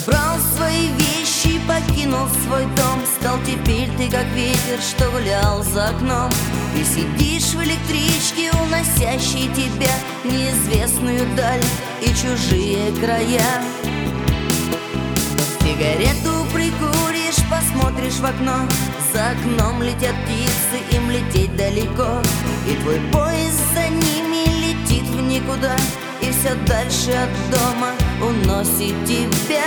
собрал свои вещи, покинул свой дом. Стал теперь ты как ветер, что гулял за окном. Ты сидишь в электричке, уносящей тебя в неизвестную даль и чужие края. Сигарету прикуришь, посмотришь в окно. За окном летят птицы, им лететь далеко. И твой поезд за ними летит в никуда, и все дальше от дома уносит тебя.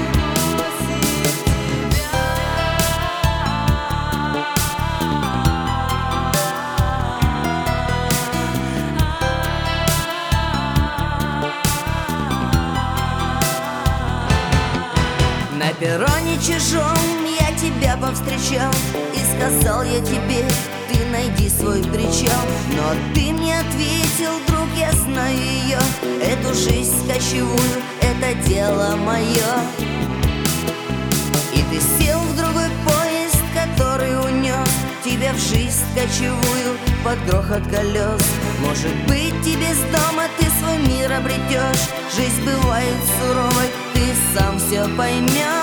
На перроне чужом я тебя повстречал, и сказал я тебе: ты найди свой причал. Но ты мне ответил: друг, я знаю ее, эту жизнь кочевую, это дело мое. И ты сел в другой поезд, который унес тебя в жизнь кочевую под грохот колес. Может быть, и без дома ты свой мир обретешь. Жизнь бывает суровой, ты сам все поймешь.